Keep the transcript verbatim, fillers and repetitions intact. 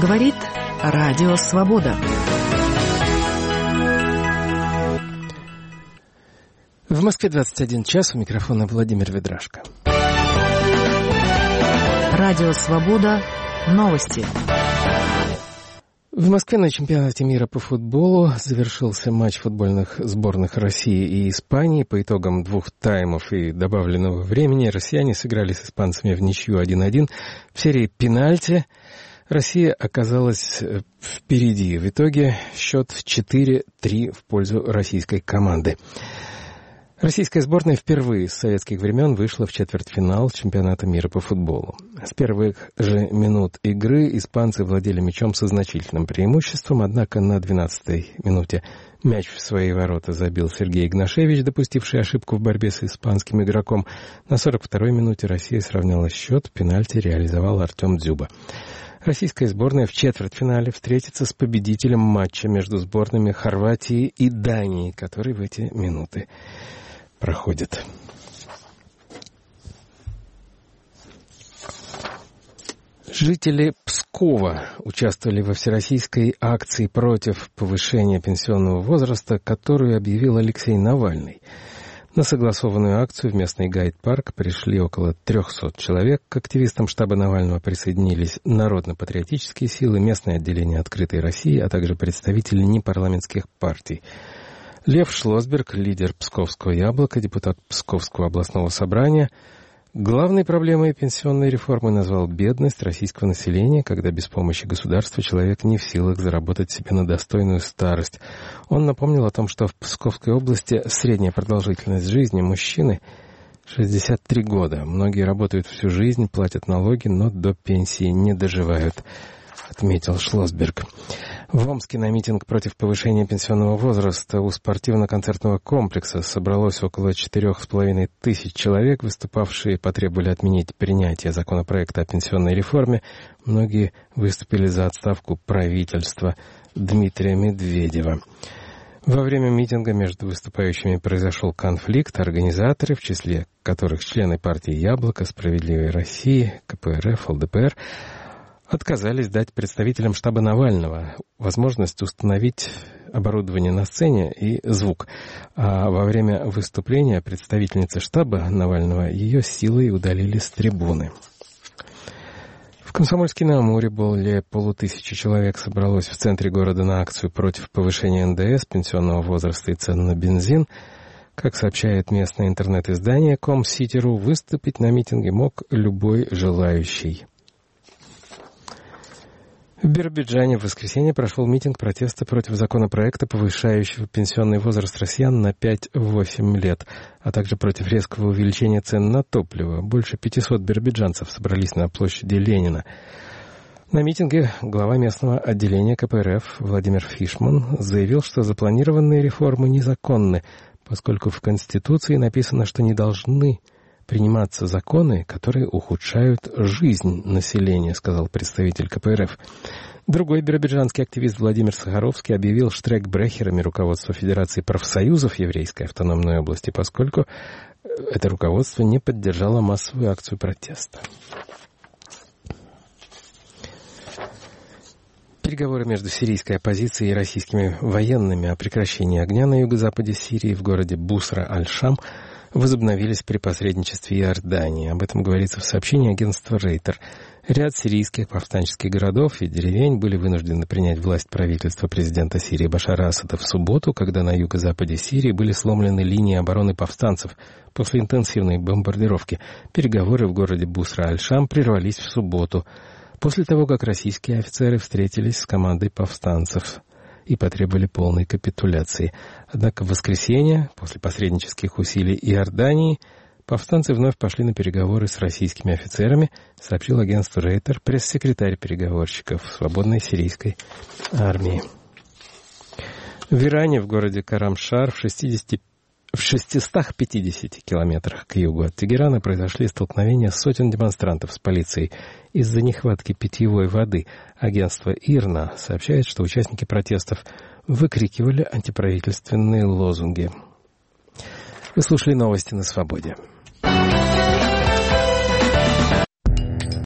Говорит Радио Свобода. В Москве двадцать один час, у микрофона Владимир Ведрашко. Радио Свобода. Новости. В Москве на чемпионате мира по футболу завершился матч футбольных сборных России и Испании. По итогам двух таймов и добавленного времени россияне сыграли с испанцами в ничью один-один. В серии пенальти Россия оказалась впереди. В итоге счет четыре-три в пользу российской команды. Российская сборная впервые с советских времен вышла в четвертьфинал чемпионата мира по футболу. С первых же минут игры испанцы владели мячом со значительным преимуществом, однако на двенадцатой минуте мяч в свои ворота забил Сергей Игнашевич, допустивший ошибку в борьбе с испанским игроком. На сорок второй минуте Россия сравняла счет, пенальти реализовал Артем Дзюба. Российская сборная в четвертьфинале встретится с победителем матча между сборными Хорватии и Дании, который в эти минуты проходит. Жители Пскова участвовали во всероссийской акции против повышения пенсионного возраста, которую объявил Алексей Навальный. На согласованную акцию в местный гайд-парк пришли около трехсот человек. К активистам штаба Навального присоединились народно-патриотические силы, местное отделение «Открытой России», а также представители непарламентских партий. Лев Шлосберг, лидер Псковского «Яблока», депутат Псковского областного собрания, главной проблемой пенсионной реформы назвал бедность российского населения, когда без помощи государства человек не в силах заработать себе на достойную старость. Он напомнил о том, что в Псковской области средняя продолжительность жизни мужчины шестьдесят три года. Многие работают всю жизнь, платят налоги, но до пенсии не доживают, отметил Шлосберг. В Омске на митинг против повышения пенсионного возраста у спортивно-концертного комплекса собралось около четырех с половиной тысяч человек. Выступавшие потребовали отменить принятие законопроекта о пенсионной реформе. Многие выступили за отставку правительства Дмитрия Медведева. Во время митинга между выступающими произошел конфликт. Организаторы, в числе которых члены партии «Яблоко», «Справедливой России», ка пэ эр эф, эл дэ пэ эр, отказались дать представителям штаба Навального возможность установить оборудование на сцене и звук. А во время выступления представительницы штаба Навального ее силой удалили с трибуны. В Комсомольске-на-Амуре более полутысячи человек собралось в центре города на акцию против повышения эн дэ эс, пенсионного возраста и цен на бензин. Как сообщает местное интернет-издание Ком.Сити.ру, выступить на митинге мог любой желающий. В Биробиджане в воскресенье прошел митинг протеста против законопроекта, повышающего пенсионный возраст россиян на пять-восемь лет, а также против резкого увеличения цен на топливо. Больше пятисот биробиджанцев собрались на площади Ленина. На митинге глава местного отделения ка пэ эр эф Владимир Фишман заявил, что запланированные реформы незаконны, поскольку в Конституции написано, что не должны приниматься законы, которые ухудшают жизнь населения, сказал представитель ка пэ эр эф. Другой биробиджанский активист Владимир Сахаровский объявил штрейкбрехерами руководство Федерации профсоюзов Еврейской автономной области, поскольку это руководство не поддержало массовую акцию протеста. Переговоры между сирийской оппозицией и российскими военными о прекращении огня на юго-западе Сирии в городе Бусра-аль-Шам возобновились при посредничестве Иордании. Об этом говорится в сообщении агентства Рейтер. Ряд сирийских повстанческих городов и деревень были вынуждены принять власть правительства президента Сирии Башара Асада в субботу, когда на юго-западе Сирии были сломлены линии обороны повстанцев после интенсивной бомбардировки. Переговоры в городе Бусра-аль-Шам прервались в субботу, после того, как российские офицеры встретились с командой повстанцев и потребовали полной капитуляции. Однако в воскресенье, после посреднических усилий Иордании, повстанцы вновь пошли на переговоры с российскими офицерами, сообщил агентству Рейтер пресс-секретарь переговорщиков Свободной сирийской армии. В Иране, в городе Карамшар, в шестидесяти В шестистах пятидесяти километрах к югу от Тегерана произошли столкновения сотен демонстрантов с полицией из-за нехватки питьевой воды. Агентство ИРНА сообщает, что участники протестов выкрикивали антиправительственные лозунги. Вы слушали новости на Свободе.